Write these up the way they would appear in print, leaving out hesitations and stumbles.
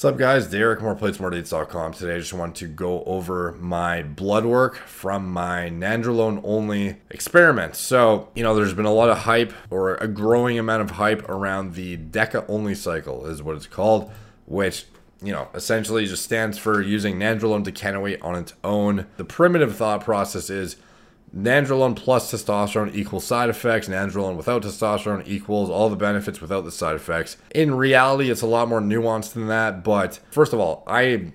What's up, guys? Derek, moreplates.com. Today I just want to go over my blood work from my nandrolone only experiment. So, there's been a lot of hype, or a growing amount of hype, around the DECA only cycle is what it's called, which essentially just stands for using nandrolone decanoate on its own. The primitive thought process is nandrolone plus testosterone equals side effects. Nandrolone without testosterone equals all the benefits without the side effects. In reality, it's a lot more nuanced than that. But first of all, I,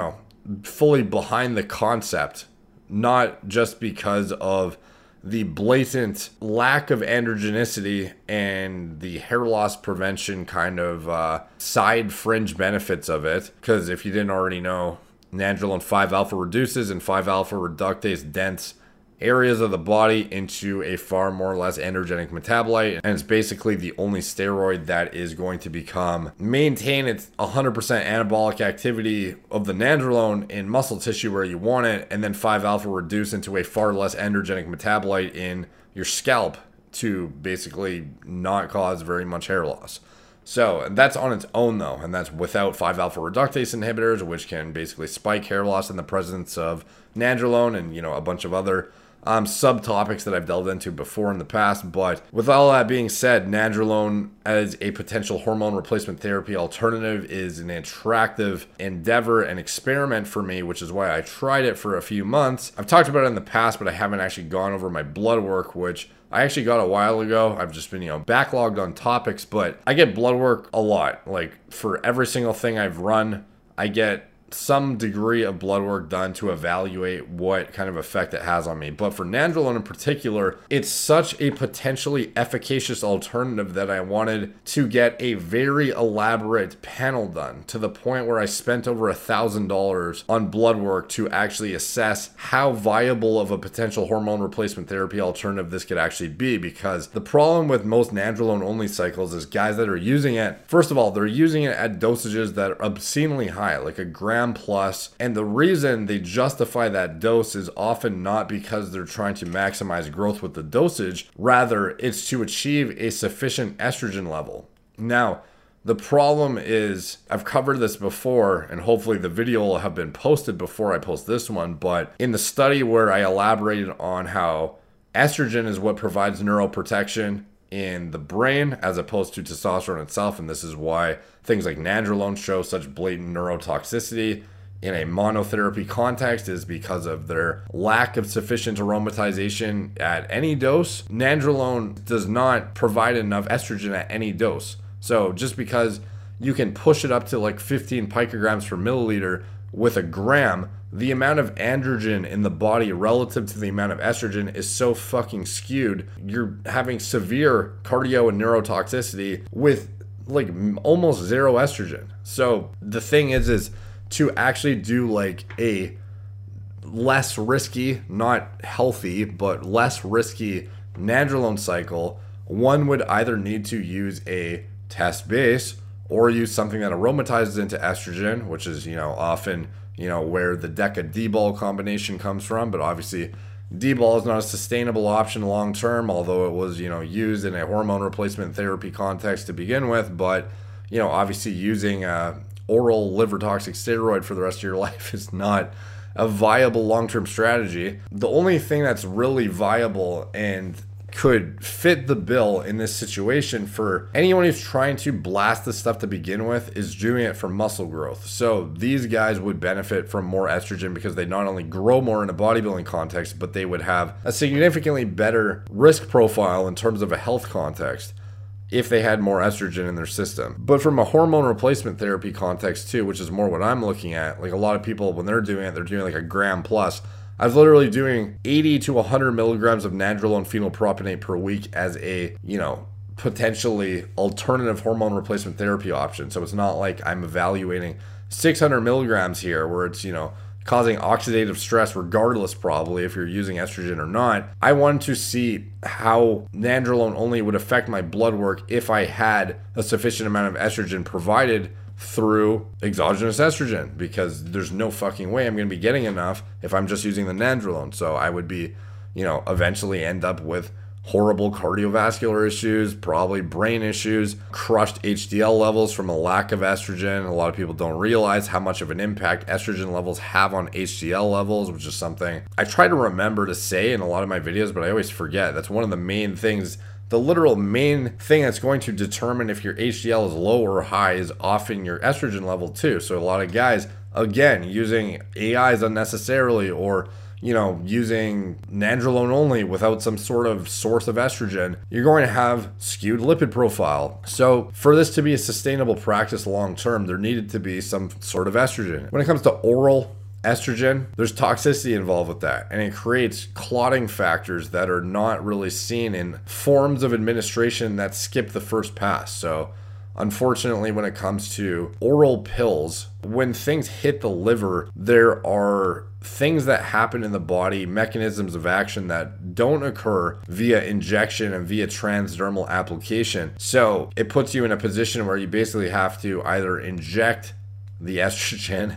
fully behind the concept, not just because of the blatant lack of androgenicity and the hair loss prevention kind of side fringe benefits of it. Because if you didn't already know, nandrolone 5-alpha reduces and 5-alpha reductase dense areas of the body into a far more or less androgenic metabolite, and it's basically the only steroid that is going to maintain its 100% anabolic activity of the nandrolone in muscle tissue where you want it, and then 5-alpha reduce into a far less androgenic metabolite in your scalp to basically not cause very much hair loss. So that's on its own though, and that's without 5-alpha reductase inhibitors, which can basically spike hair loss in the presence of nandrolone and a bunch of other subtopics that I've delved into before in the past. But with all that being said, nandrolone as a potential hormone replacement therapy alternative is an attractive endeavor and experiment for me, which is why I tried it for a few months. I've talked about it in the past, but I haven't actually gone over my blood work, which I actually got a while ago. I've just been, backlogged on topics, but I get blood work a lot. Like for every single thing I've run, I get some degree of blood work done to evaluate what kind of effect it has on me. But for nandrolone in particular, it's such a potentially efficacious alternative that I wanted to get a very elaborate panel done, to the point where I spent over $1,000 on blood work to actually assess how viable of a potential hormone replacement therapy alternative this could actually be. Because the problem with most nandrolone only cycles is guys that are using it, first of all, they're using it at dosages that are obscenely high, like a gram plus, and the reason they justify that dose is often not because they're trying to maximize growth with the dosage, rather it's to achieve a sufficient estrogen level. Now, the problem is, I've covered this before, and hopefully the video will have been posted before I post this one, but in the study where I elaborated on how estrogen is what provides neuroprotection in the brain as opposed to testosterone itself, and this is why things like nandrolone show such blatant neurotoxicity in a monotherapy context, is because of their lack of sufficient aromatization at any dose. Nandrolone does not provide enough estrogen at any dose. So just because you can push it up to like 15 picograms per milliliter with a gram, the amount of androgen in the body relative to the amount of estrogen is so fucking skewed. You're having severe cardio and neurotoxicity with like almost zero estrogen. So the thing is to actually do like a less risky, not healthy, but less risky nandrolone cycle, one would either need to use a test base or use something that aromatizes into estrogen, which is, often where the DECA D-bol combination comes from. But obviously D-bol is not a sustainable option long term, although it was, used in a hormone replacement therapy context to begin with. But, obviously using oral liver toxic steroid for the rest of your life is not a viable long-term strategy. The only thing that's really viable and could fit the bill in this situation for anyone who's trying to blast this stuff to begin with is doing it for muscle growth. So these guys would benefit from more estrogen because they not only grow more in a bodybuilding context, but they would have a significantly better risk profile in terms of a health context if they had more estrogen in their system. But from a hormone replacement therapy context too, which is more what I'm looking at, like a lot of people, when they're doing it, they're doing like a gram plus. I was literally doing 80 to 100 milligrams of nandrolone phenylpropionate per week as a, potentially alternative hormone replacement therapy option. So it's not like I'm evaluating 600 milligrams here where it's, causing oxidative stress regardless probably if you're using estrogen or not. I wanted to see how nandrolone only would affect my blood work if I had a sufficient amount of estrogen provided through exogenous estrogen, because there's no fucking way I'm going to be getting enough if I'm just using the nandrolone. So I would be, eventually end up with horrible cardiovascular issues, probably brain issues, crushed HDL levels from a lack of estrogen. A lot of people don't realize how much of an impact estrogen levels have on HDL levels, which is something I try to remember to say in a lot of my videos, but I always forget. That's one of the main things. The literal main thing that's going to determine if your HDL is low or high is often your estrogen level too. So a lot of guys, again, using AIs unnecessarily, or using nandrolone only without some sort of source of estrogen, you're going to have skewed lipid profile. So for this to be a sustainable practice long term, there needed to be some sort of estrogen. When it comes to oral estrogen, there's toxicity involved with that, and it creates clotting factors that are not really seen in forms of administration that skip the first pass. So unfortunately, when it comes to oral pills, when things hit the liver, there are things that happen in the body, mechanisms of action that don't occur via injection and via transdermal application. So it puts you in a position where you basically have to either inject the estrogen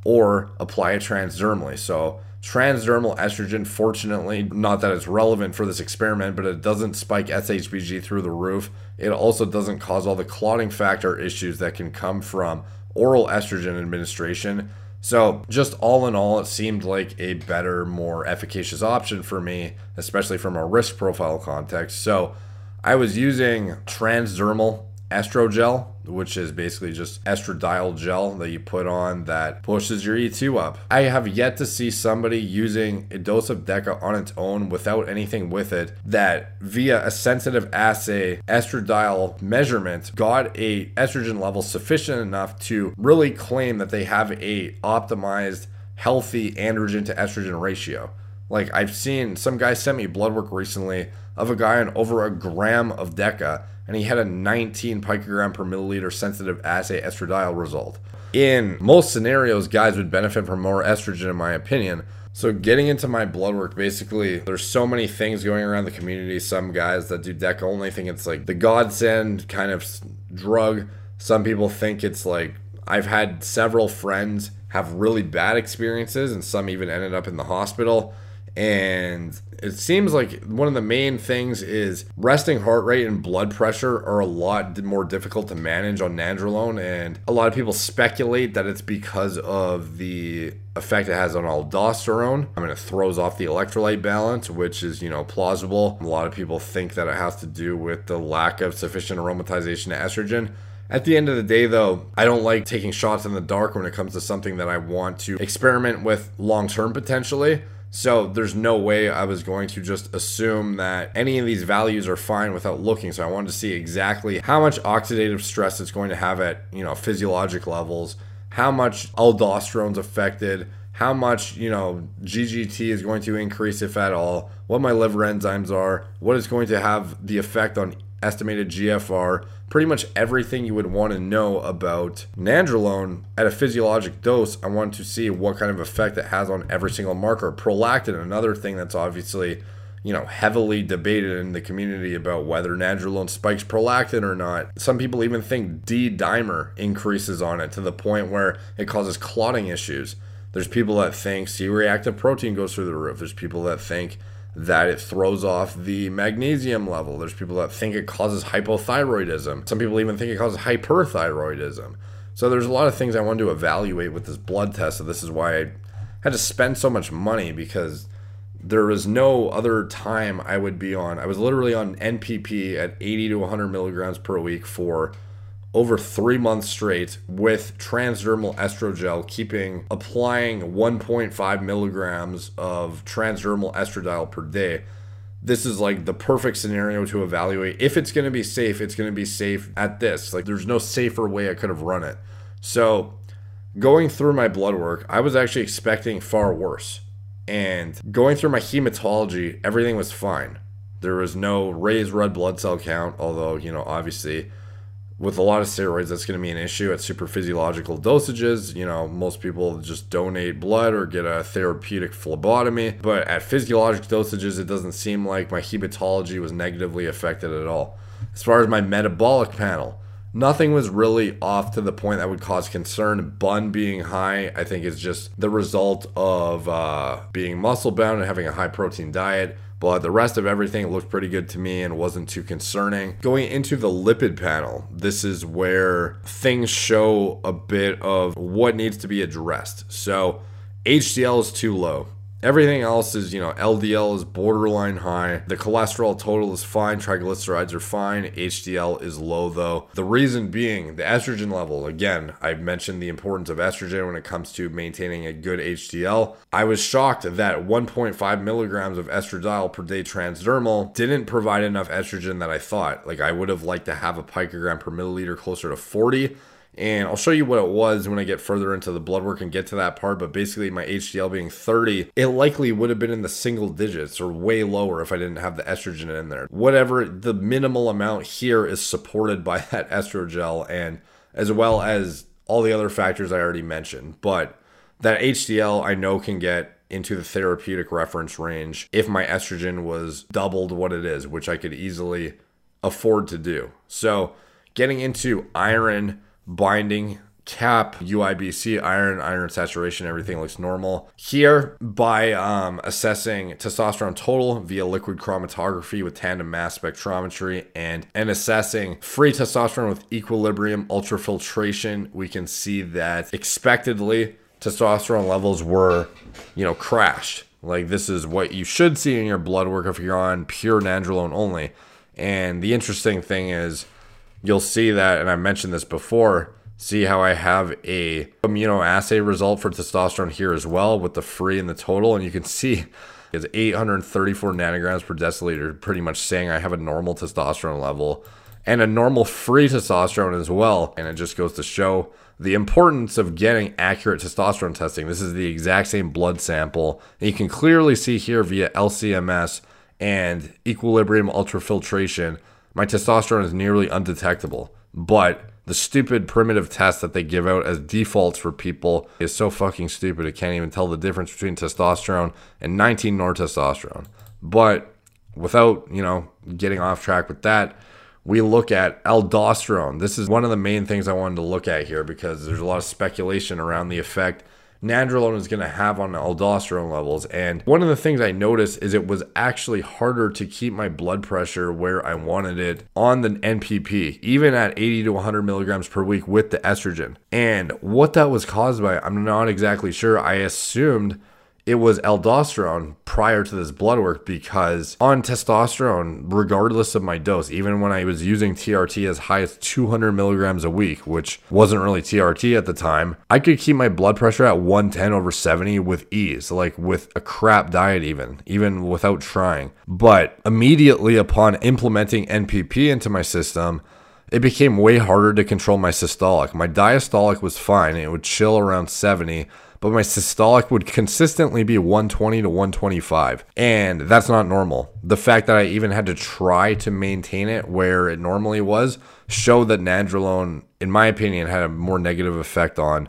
or apply it transdermally. So transdermal estrogen, fortunately, not that it's relevant for this experiment, but it doesn't spike SHBG through the roof. It also doesn't cause all the clotting factor issues that can come from oral estrogen administration. So just all in all, it seemed like a better, more efficacious option for me, especially from a risk profile context. So I was using transdermal estrogel, which is basically just estradiol gel that you put on that pushes your E2 up. I have yet to see somebody using a dose of DECA on its own without anything with it that via a sensitive assay estradiol measurement got a estrogen level sufficient enough to really claim that they have a optimized healthy androgen to estrogen ratio. Like, I've seen some guy sent me blood work recently of a guy on over a gram of DECA, and he had a 19 picogram per milliliter sensitive assay estradiol result. In most scenarios, guys would benefit from more estrogen, in my opinion. So getting into my blood work, basically, there's so many things going around the community. Some guys that do DECA only think it's like the godsend kind of drug. Some people think it's like, I've had several friends have really bad experiences, and some even ended up in the hospital. And it seems like one of the main things is resting heart rate and blood pressure are a lot more difficult to manage on nandrolone, and a lot of people speculate that it's because of the effect it has on aldosterone. I mean, it throws off the electrolyte balance, which is, plausible. A lot of people think that it has to do with the lack of sufficient aromatization to estrogen. At the end of the day, though, I don't like taking shots in the dark when it comes to something that I want to experiment with long-term potentially. So there's no way I was going to just assume that any of these values are fine without looking. So I wanted to see exactly how much oxidative stress it's going to have at, physiologic levels, how much aldosterone's affected, how much, GGT is going to increase, if at all, what my liver enzymes are, what is going to have the effect on estimated GFR, pretty much everything you would want to know about nandrolone at a physiologic dose. I wanted to see what kind of effect it has on every single marker. Prolactin, another thing that's obviously, heavily debated in the community about whether nandrolone spikes prolactin or not. Some people even think D-dimer increases on it to the point where it causes clotting issues. There's people that think C-reactive protein goes through the roof. There's people that think that it throws off the magnesium level. There's people that think it causes hypothyroidism. Some people even think it causes hyperthyroidism. So there's a lot of things I wanted to evaluate with this blood test. So this is why I had to spend so much money, because there was no other time I would be on. I was literally on NPP at 80 to 100 milligrams per week for over 3 months straight with transdermal estrogel, applying 1.5 milligrams of transdermal estradiol per day. This is like the perfect scenario to evaluate. If it's going to be safe, it's going to be safe at this. Like, there's no safer way I could have run it. So going through my blood work, I was actually expecting far worse. And going through my hematology, everything was fine. There was no raised red blood cell count, although, obviously, with a lot of steroids, that's going to be an issue at super physiological dosages. Most people just donate blood or get a therapeutic phlebotomy. But at physiologic dosages, it doesn't seem like my hematology was negatively affected at all. As far as my metabolic panel, nothing was really off to the point that would cause concern. BUN being high, I think, is just the result of being muscle bound and having a high protein diet. But the rest of everything looked pretty good to me and wasn't too concerning. Going into the lipid panel, this is where things show a bit of what needs to be addressed. So HDL is too low. Everything else is, LDL is borderline high. The cholesterol total is fine. Triglycerides are fine. HDL is low though. The reason being the estrogen level. Again, I've mentioned the importance of estrogen when it comes to maintaining a good HDL. I was shocked that 1.5 milligrams of estradiol per day transdermal didn't provide enough estrogen that I thought. Like I would have liked to have a picogram per milliliter closer to 40. And I'll show you what it was when I get further into the blood work and get to that part. But basically my HDL being 30, it likely would have been in the single digits or way lower if I didn't have the estrogen in there. Whatever, the minimal amount here is supported by that estrogel and as well as all the other factors I already mentioned. But that HDL I know can get into the therapeutic reference range if my estrogen was doubled what it is, which I could easily afford to do. So getting into iron binding, cap, UIBC, iron saturation, everything looks normal. Here, by assessing testosterone total via liquid chromatography with tandem mass spectrometry and assessing free testosterone with equilibrium ultrafiltration, we can see that expectedly testosterone levels were, crashed. Like this is what you should see in your blood work if you're on pure nandrolone only. And the interesting thing is, you'll see that, and I mentioned this before, see how I have a immunoassay result for testosterone here as well with the free and the total. And you can see it's 834 nanograms per deciliter, pretty much saying I have a normal testosterone level and a normal free testosterone as well. And it just goes to show the importance of getting accurate testosterone testing. This is the exact same blood sample. And you can clearly see here via LCMS and equilibrium ultrafiltration, my testosterone is nearly undetectable. But the stupid primitive test that they give out as defaults for people is so fucking stupid. It can't even tell the difference between testosterone and 19-nortestosterone. But without, getting off track with that, we look at aldosterone. This is one of the main things I wanted to look at here because there's a lot of speculation around the effect nandrolone is going to have on aldosterone levels. And one of the things I noticed is it was actually harder to keep my blood pressure where I wanted it on the NPP, even at 80 to 100 milligrams per week with the estrogen. And what that was caused by, I'm not exactly sure. I assumed it was aldosterone prior to this blood work because on testosterone, regardless of my dose, even when I was using TRT as high as 200 milligrams a week, which wasn't really TRT at the time, I could keep my blood pressure at 110/70 with ease, like with a crap diet even without trying. But immediately upon implementing NPP into my system, it became way harder to control my systolic. My diastolic was fine. It would chill around 70. But my systolic would consistently be 120 to 125. And that's not normal. The fact that I even had to try to maintain it where it normally was showed that nandrolone, in my opinion, had a more negative effect on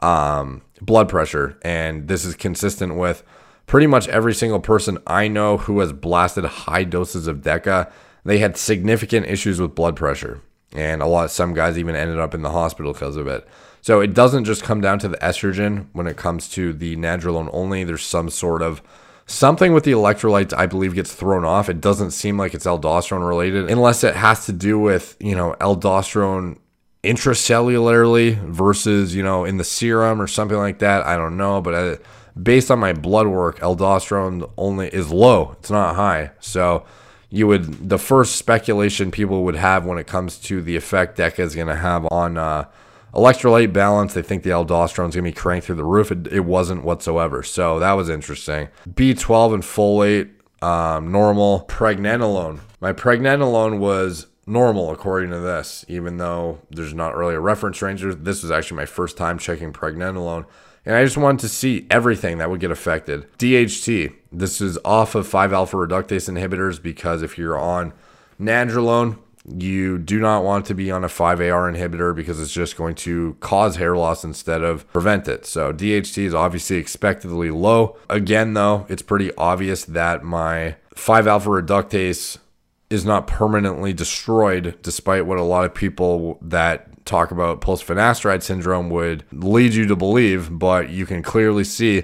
blood pressure. And this is consistent with pretty much every single person I know who has blasted high doses of DECA. They had significant issues with blood pressure. And some guys even ended up in the hospital because of it. So it doesn't just come down to the estrogen when it comes to the nandrolone only. There's something with the electrolytes I believe gets thrown off. It doesn't seem like it's aldosterone related unless it has to do with, aldosterone intracellularly versus, in the serum or something like that. I don't know. But based on my blood work, aldosterone only is low. It's not high. So the first speculation people would have when it comes to the effect DECA is going to have on electrolyte balance, they think the aldosterone is going to be cranked through the roof. It wasn't whatsoever. So that was interesting. B12 and folate, normal. Pregnenolone. My pregnenolone was normal according to this, even though there's not really a reference range. This was actually my first time checking pregnenolone. And I just wanted to see everything that would get affected. DHT. This is off of 5-alpha reductase inhibitors because if you're on nandrolone, you do not want to be on a 5-AR inhibitor because it's just going to cause hair loss instead of prevent it. So DHT is obviously expectedly low. Again, though, it's pretty obvious that my 5-alpha reductase is not permanently destroyed, despite what a lot of people that talk about post-finasteride syndrome would lead you to believe. But you can clearly see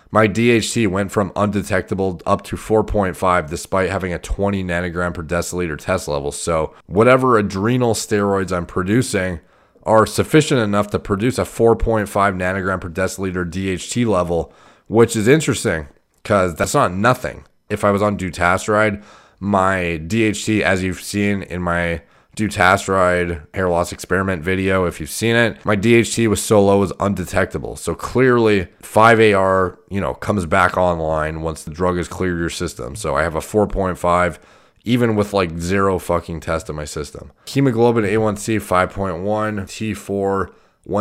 My DHT went from undetectable up to 4.5 despite having a 20 nanogram per deciliter test level. So whatever adrenal steroids I'm producing are sufficient enough to produce a 4.5 nanogram per deciliter DHT level, which is interesting because that's not nothing. If I was on dutasteride, my DHT, as you've seen in my dutasteride hair loss experiment video, if you've seen it, my DHT was so low as undetectable. So clearly 5-AR, comes back online once the drug has cleared your system. So I have a 4.5, even with like zero fucking test in my system. Hemoglobin A1C 5.1, T4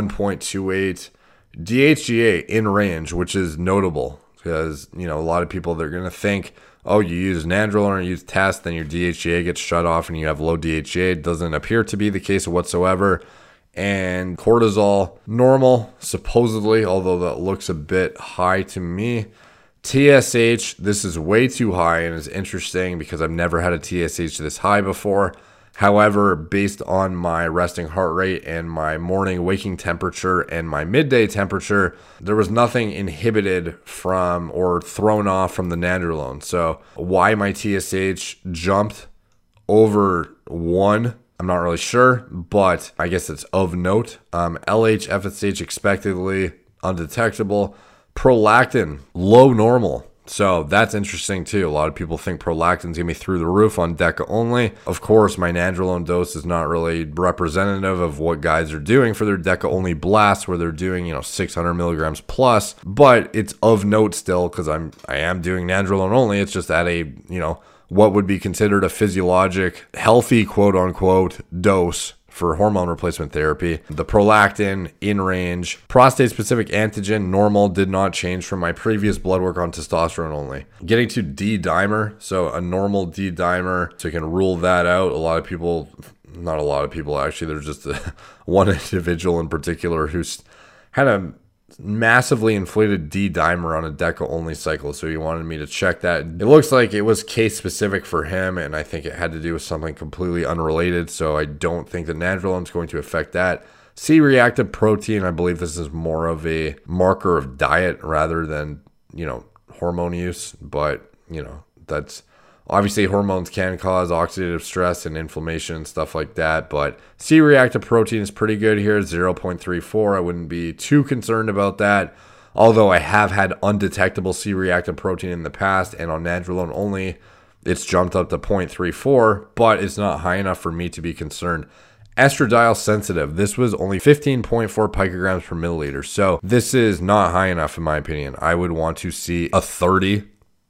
1.28, DHEA in range, which is notable because, a lot of people, they're going to think, oh, you use nandrolone or you use test, then your DHEA gets shut off and you have low DHEA. It doesn't appear to be the case whatsoever. And cortisol, normal, supposedly, although that looks a bit high to me. TSH, this is way too high and is interesting because I've never had a TSH this high before. However, based on my resting heart rate and my morning waking temperature and my midday temperature, there was nothing inhibited from or thrown off from the nandrolone. So why my TSH jumped over 1, I'm not really sure, but I guess it's of note. LH, FSH expectedly undetectable. Prolactin, low normal. So that's interesting too. A lot of people think prolactin's gonna be through the roof on DECA only. Of course, my nandrolone dose is not really representative of what guys are doing for their DECA only blasts, where they're doing 600 milligrams plus. But it's of note still because I am doing nandrolone only. It's just at a what would be considered a physiologic, healthy quote unquote dose for hormone replacement therapy. The prolactin in range, prostate specific antigen normal, did not change from my previous blood work on testosterone only. Getting to D-dimer, so a normal D-dimer, so you can rule that out. Not a lot of people actually, there's just one individual in particular who's had a massively inflated D-dimer on a DECA only cycle, so he wanted me to check that. It looks like it was case specific for him, and I think it had to do with something completely unrelated, so I don't think the nandrolone is going to affect that. C-reactive protein, I believe this is more of a marker of diet rather than hormone use, but that's obviously hormones can cause oxidative stress and inflammation and stuff like that, but C-reactive protein is pretty good here, 0.34. I wouldn't be too concerned about that, although I have had undetectable C-reactive protein in the past, and on nandrolone only, it's jumped up to 0.34, but it's not high enough for me to be concerned. Estradiol sensitive, this was only 15.4 picograms per milliliter, so this is not high enough in my opinion. I would want to see a 30,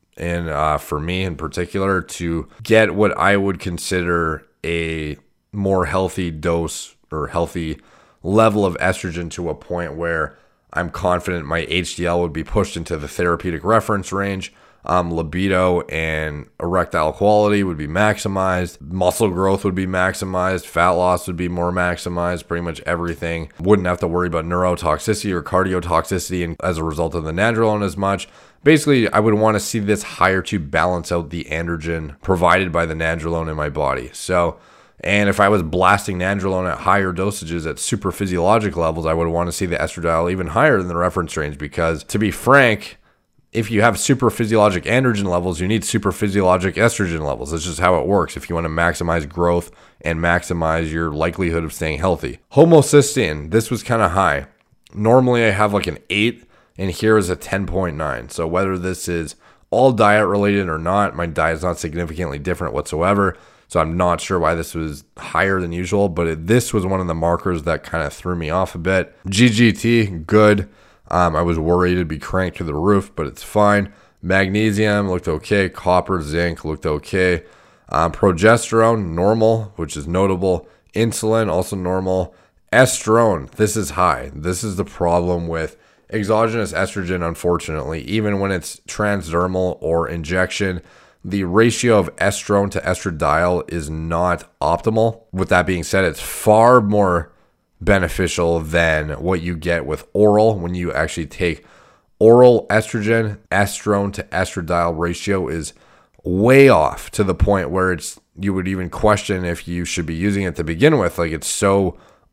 and for me in particular, to get what I would consider a more healthy dose or healthy level of estrogen to a point where I'm confident my HDL would be pushed into the therapeutic reference range. Libido and erectile quality would be maximized. Muscle growth would be maximized. Fat loss would be more maximized. Pretty much everything. Wouldn't have to worry about neurotoxicity or cardiotoxicity and as a result of the nandrolone as much. Basically, I would want to see this higher to balance out the androgen provided by the nandrolone in my body. And if I was blasting nandrolone at higher dosages at super physiologic levels, I would want to see the estradiol even higher than the reference range because, to be frank, if you have super physiologic androgen levels, you need super physiologic estrogen levels. That's just how it works if you want to maximize growth and maximize your likelihood of staying healthy. Homocysteine, this was kind of high. Normally I have like an 8, and here is a 10.9. So whether this is all diet related or not, my diet is not significantly different whatsoever. So I'm not sure why this was higher than usual, but this was one of the markers that kind of threw me off a bit. GGT, good. I was worried it'd be cranked to the roof, but it's fine. Magnesium looked okay. Copper, zinc looked okay. Progesterone, normal, which is notable. Insulin, also normal. Estrone, this is high. This is the problem with exogenous estrogen, unfortunately. Even when it's transdermal or injection, the ratio of estrone to estradiol is not optimal. With that being said, it's far more beneficial than what you get with oral. When you actually take oral estrogen, estrone to estradiol ratio is way off to the point where you would even question if you should be using it to begin with. Like, it's so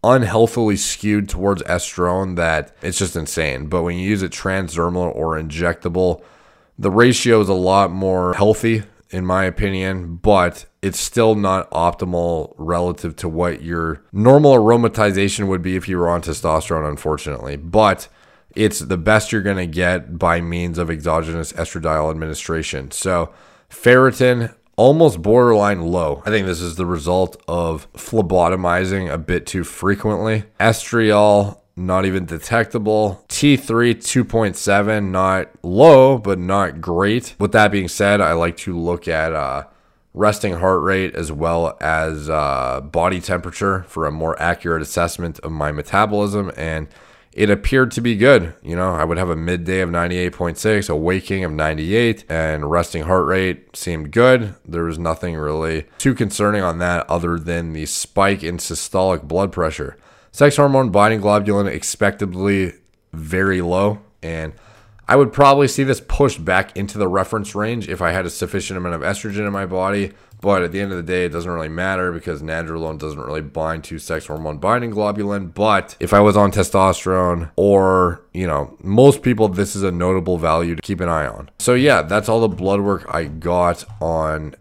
unhealthily skewed towards estrone that it's just insane. But when you use it transdermal or injectable, the ratio is a lot more healthy, in my opinion, but it's still not optimal relative to what your normal aromatization would be if you were on testosterone, unfortunately. But it's the best you're going to get by means of exogenous estradiol administration. So ferritin, almost borderline low. I think this is the result of phlebotomizing a bit too frequently. Estriol, not even detectable. T3, 2.7, not low, but not great. With that being said, I like to look at resting heart rate as well as body temperature for a more accurate assessment of my metabolism, and it appeared to be good. You know, I would have a midday of 98.6, a waking of 98, and resting heart rate seemed good. There was nothing really too concerning on that other than the spike in systolic blood pressure. Sex hormone binding globulin expectably very low, and I would probably see this pushed back into the reference range if I had a sufficient amount of estrogen in my body. But at the end of the day, it doesn't really matter because nandrolone doesn't really bind to sex hormone binding globulin. But if I was on testosterone or, you know, most people, this is a notable value to keep an eye on. So yeah, that's all the blood work I got on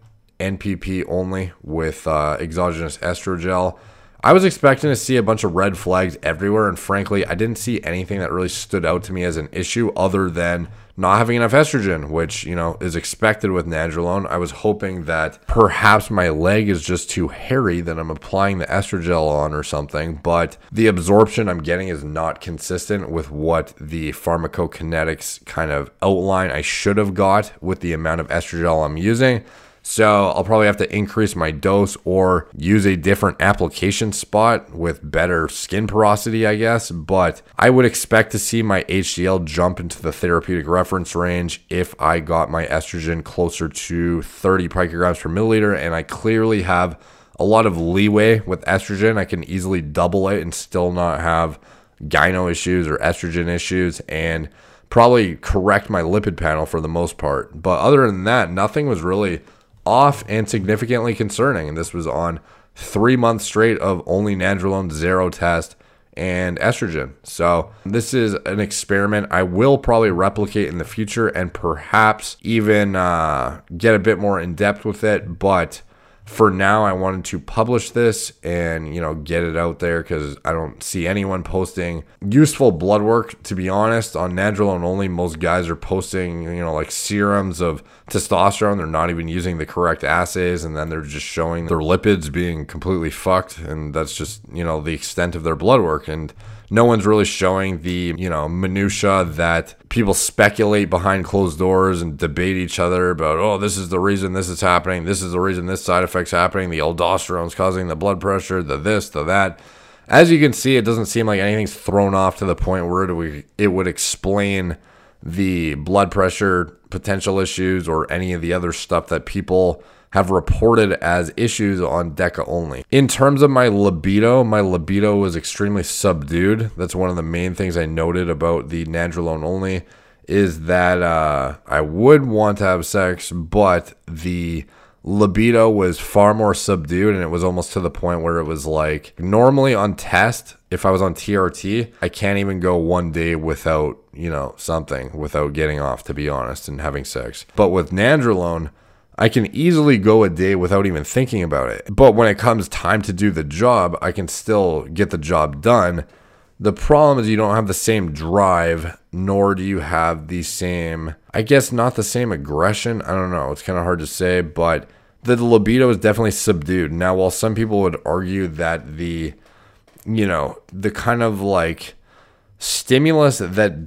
NPP only with exogenous estrogel. I was expecting to see a bunch of red flags everywhere, and frankly, I didn't see anything that really stood out to me as an issue other than not having enough estrogen, which, you know, is expected with nandrolone. I was hoping that perhaps my leg is just too hairy that I'm applying the estrogel on or something, but the absorption I'm getting is not consistent with what the pharmacokinetics kind of outline I should have got with the amount of estrogel I'm using. So I'll probably have to increase my dose or use a different application spot with better skin porosity, I guess. But I would expect to see my HDL jump into the therapeutic reference range if I got my estrogen closer to 30 picograms per milliliter. And I clearly have a lot of leeway with estrogen. I can easily double it and still not have gyno issues or estrogen issues, and probably correct my lipid panel for the most part. But other than that, nothing was really off and significantly concerning, and this was on 3 months straight of only nandrolone, zero test, and estrogen. So this is an experiment I will probably replicate in the future and perhaps even get a bit more in depth with it. But for now, I wanted to publish this and, you know, get it out there because I don't see anyone posting useful blood work, to be honest. On nandrolone only, most guys are posting, you know, like serums of testosterone. They're not even using the correct assays, and then they're just showing their lipids being completely fucked, and that's just, you know, the extent of their blood work. And no one's really showing the, you know, minutia that people speculate behind closed doors and debate each other about, oh, this is the reason this is happening, this is the reason this side effect's happening, the aldosterone's causing the blood pressure, the this, the that. As you can see, it doesn't seem like anything's thrown off to the point where it would explain the blood pressure potential issues or any of the other stuff that people have reported as issues on DECA only. In terms of my libido was extremely subdued. That's one of the main things I noted about the nandrolone only, is that I would want to have sex, but the libido was far more subdued, and it was almost to the point where it was like, normally on test, if I was on TRT, I can't even go 1 day without, you know, something, without getting off, to be honest, and having sex. But with nandrolone, I can easily go a day without even thinking about it. But when it comes time to do the job, I can still get the job done. The problem is you don't have the same drive, nor do you have the same, I guess not the same aggression. I don't know. It's kind of hard to say, but the libido is definitely subdued. Now, while some people would argue that the, you know, the kind of like stimulus that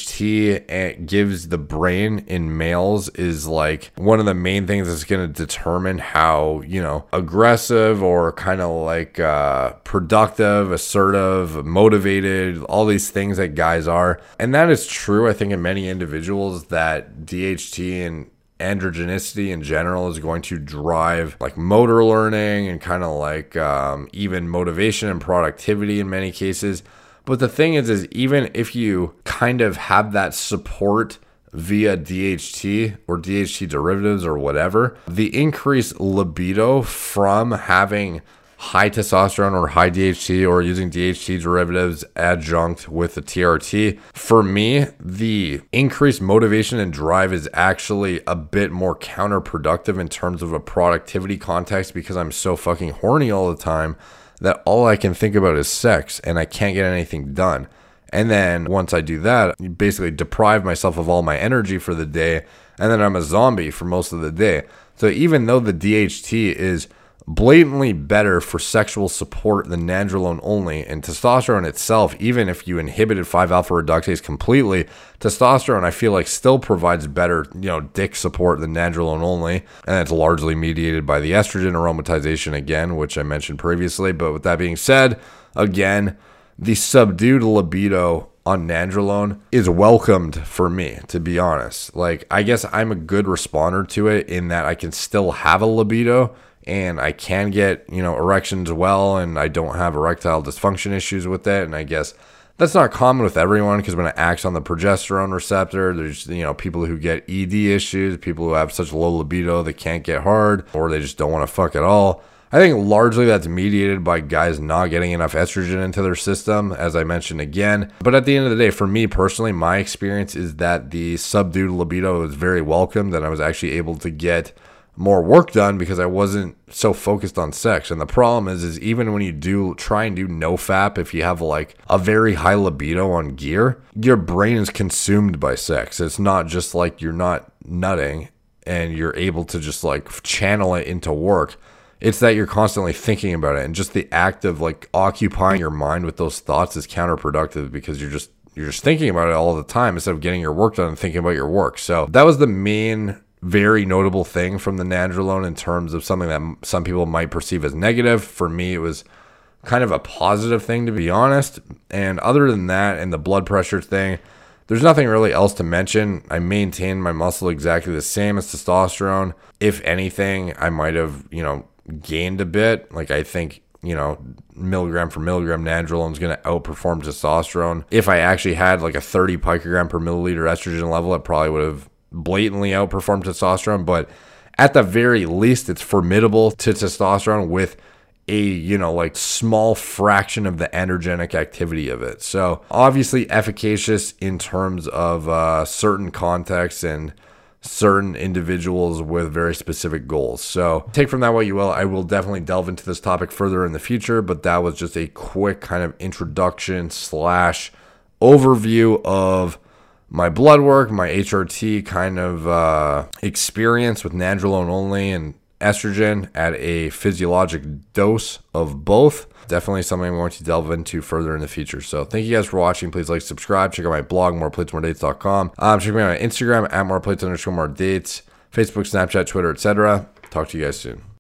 DHT gives the brain in males is like one of the main things that's going to determine how, you know, aggressive or kind of like productive, assertive, motivated, all these things that guys are. And that is true, I think, in many individuals, that DHT and androgenicity in general is going to drive like motor learning and kind of like even motivation and productivity in many cases. But the thing is even if you kind of have that support via DHT or DHT derivatives or whatever, the increased libido from having high testosterone or high DHT or using DHT derivatives adjunct with the TRT. For me, the increased motivation and drive is actually a bit more counterproductive in terms of a productivity context because I'm so fucking horny all the time that all I can think about is sex and I can't get anything done. And then once I do that, I basically deprive myself of all my energy for the day, and then I'm a zombie for most of the day. So even though the DHT is blatantly better for sexual support than nandrolone only, and testosterone itself, even if you inhibited 5-alpha reductase completely, testosterone I feel like still provides better, dick support than nandrolone only, and it's largely mediated by the estrogen aromatization again, which I mentioned previously. But with that being said, again, the subdued libido on nandrolone is welcomed for me, to be honest. Like, I guess I'm a good responder to it in that I can still have a libido and I can get, erections well, and I don't have erectile dysfunction issues with it. And I guess that's not common with everyone because when it acts on the progesterone receptor, there's, people who get ED issues, people who have such low libido they can't get hard or they just don't want to fuck at all. I think largely that's mediated by guys not getting enough estrogen into their system, as I mentioned again. But at the end of the day, for me personally, my experience is that the subdued libido is very welcome, that I was actually able to get more work done because I wasn't so focused on sex. And the problem is even when you do try and do NoFap, if you have like a very high libido on gear, your brain is consumed by sex. It's not just like you're not nutting and you're able to just like channel it into work. It's that you're constantly thinking about it, and just the act of like occupying your mind with those thoughts is counterproductive because you're just thinking about it all the time instead of getting your work done and thinking about your work. So that was the main very notable thing from the nandrolone in terms of something that some people might perceive as negative. For me, it was kind of a positive thing, to be honest. And other than that, and the blood pressure thing, there's nothing really else to mention. I maintained my muscle exactly the same as testosterone. If anything, I might have, gained a bit. Like, I think, milligram for milligram nandrolone is going to outperform testosterone. If I actually had like a 30 picogram per milliliter estrogen level, it probably would have blatantly outperformed testosterone. But at the very least, it's formidable to testosterone with a, small fraction of the androgenic activity of it. So obviously efficacious in terms of certain contexts and certain individuals with very specific goals. So take from that what you will. I will definitely delve into this topic further in the future, but that was just a quick kind of introduction / overview of my blood work, my HRT kind of experience with nandrolone only and estrogen at a physiologic dose of both. Definitely something I'm going to delve into further in the future. So thank you guys for watching. Please like, subscribe. Check out my blog, moreplatesmoredates.com. Check me out on Instagram at moreplates_moredates, Facebook, Snapchat, Twitter, etc. Talk to you guys soon.